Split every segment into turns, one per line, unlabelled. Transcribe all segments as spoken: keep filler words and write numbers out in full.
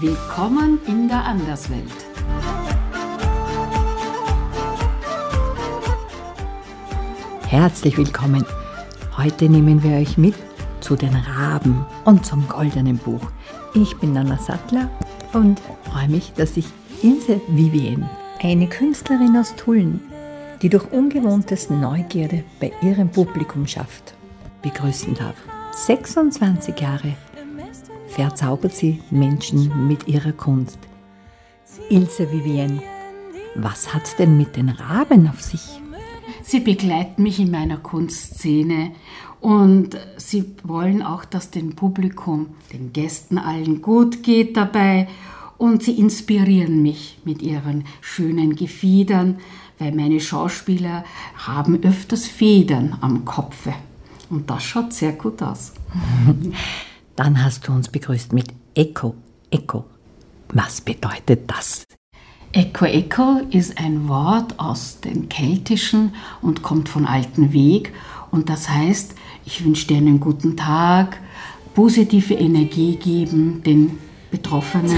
Willkommen in der Anderswelt.
Herzlich willkommen. Heute nehmen wir euch mit zu den Raben und zum Goldenen Buch. Ich bin Anna Sattler und freue mich, dass ich Ilse Vivien, eine Künstlerin aus Tulln, die durch ungewohntes Neugierde bei ihrem Publikum schafft, begrüßen darf. sechsundzwanzig Jahre verzaubert sie Menschen mit ihrer Kunst. Ilse Vivien, was hat's denn mit den Raben auf sich?
Sie begleiten mich in meiner Kunstszene und sie wollen auch, dass dem Publikum, den Gästen allen gut geht dabei und sie inspirieren mich mit ihren schönen Gefiedern, weil meine Schauspieler haben öfters Federn am Kopfe und das schaut sehr gut aus.
Dann hast du uns begrüßt mit Echo, Echo. Was bedeutet das?
Echo, Echo ist ein Wort aus dem Keltischen und kommt von Alten Weg. Und das heißt, ich wünsche dir einen guten Tag, positive Energie geben den Betroffenen.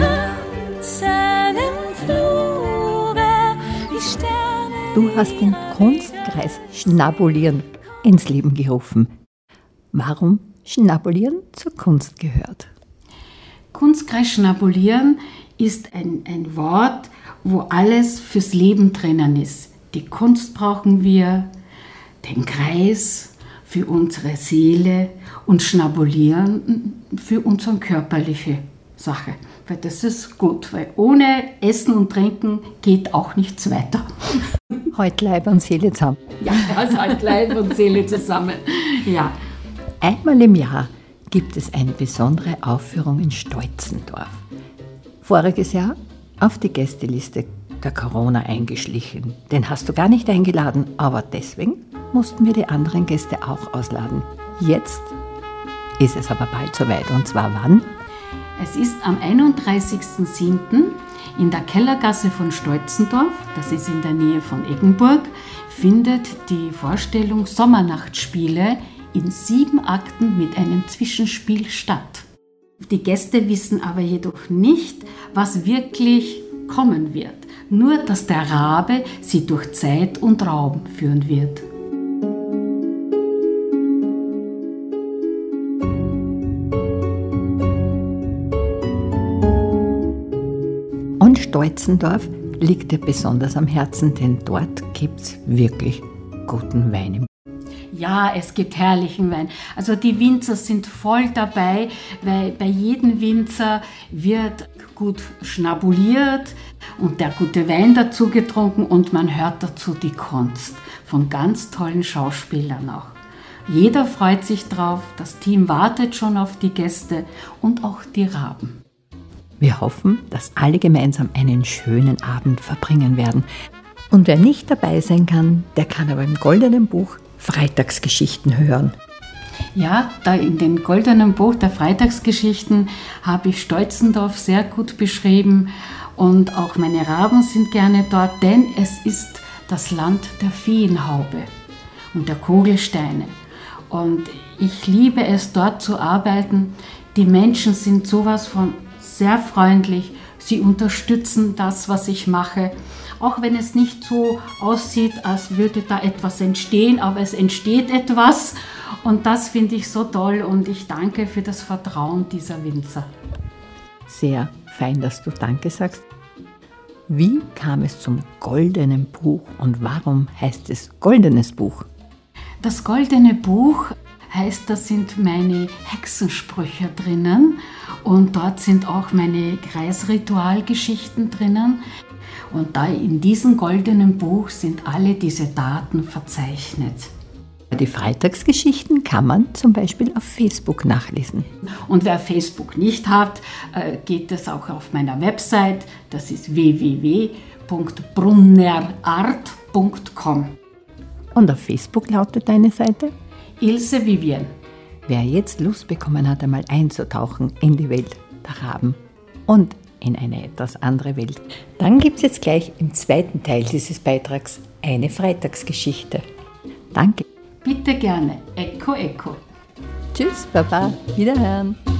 Du hast den Kunstkreis Schnabulieren ins Leben gerufen. Warum Schnabulieren zur Kunst gehört?
Kunstkreis Schnabulieren ist ein, ein Wort, wo alles fürs Leben drinnen ist. Die Kunst brauchen wir, den Kreis für unsere Seele und Schnabulieren für unsere körperliche Sache. Weil das ist gut, weil ohne Essen und Trinken geht auch nichts weiter.
Heute Leib und Seele zusammen.
Ja, also halt Leib und Seele zusammen. Ja.
Einmal im Jahr gibt es eine besondere Aufführung in Stolzendorf. Voriges Jahr auf die Gästeliste der Corona eingeschlichen. Den hast du gar nicht eingeladen, aber deswegen mussten wir die anderen Gäste auch ausladen. Jetzt ist es aber bald soweit. Und zwar wann?
Es ist am einunddreißigsten siebten in der Kellergasse von Stolzendorf, das ist in der Nähe von Eggenburg, findet die Vorstellung Sommernachtspiele in sieben Akten mit einem Zwischenspiel statt. Die Gäste wissen aber jedoch nicht, was wirklich kommen wird. Nur, dass der Rabe sie durch Zeit und Raum führen wird.
Und Stolzendorf liegt dir besonders am Herzen, denn dort gibt's wirklich guten Wein.
Ja, es gibt herrlichen Wein. Also die Winzer sind voll dabei, weil bei jedem Winzer wird gut schnabuliert und der gute Wein dazu getrunken und man hört dazu die Kunst von ganz tollen Schauspielern auch. Jeder freut sich drauf, das Team wartet schon auf die Gäste und auch die Raben.
Wir hoffen, dass alle gemeinsam einen schönen Abend verbringen werden. Und wer nicht dabei sein kann, der kann aber im Goldenen Buch Freitagsgeschichten hören.
Ja, da in dem Goldenen Buch der Freitagsgeschichten habe ich Stolzendorf sehr gut beschrieben und auch meine Raben sind gerne dort, denn es ist das Land der Feenhaube und der Kugelsteine. Und ich liebe es, dort zu arbeiten. Die Menschen sind sowas von sehr freundlich, sie unterstützen das, was ich mache. Auch wenn es nicht so aussieht, als würde da etwas entstehen, aber es entsteht etwas und das finde ich so toll und ich danke für das Vertrauen dieser Winzer.
Sehr fein, dass du Danke sagst. Wie kam es zum Goldenen Buch und warum heißt es Goldenes Buch?
Das Goldene Buch heißt, da sind meine Hexensprüche drinnen und dort sind auch meine Kreisritualgeschichten drinnen. Und da in diesem Goldenen Buch sind alle diese Daten verzeichnet.
Die Freitagsgeschichten kann man zum Beispiel auf Facebook nachlesen.
Und wer Facebook nicht hat, geht es auch auf meiner Website. Das ist w w w punkt brunnerart punkt com.
Und auf Facebook lautet deine Seite?
Ilse Vivien.
Wer jetzt Lust bekommen hat, einmal einzutauchen in die Welt der Raben und in eine etwas andere Welt, dann gibt es jetzt gleich im zweiten Teil dieses Beitrags eine Freitagsgeschichte. Danke.
Bitte gerne. Echo, Echo.
Tschüss, Baba. Wiederhören.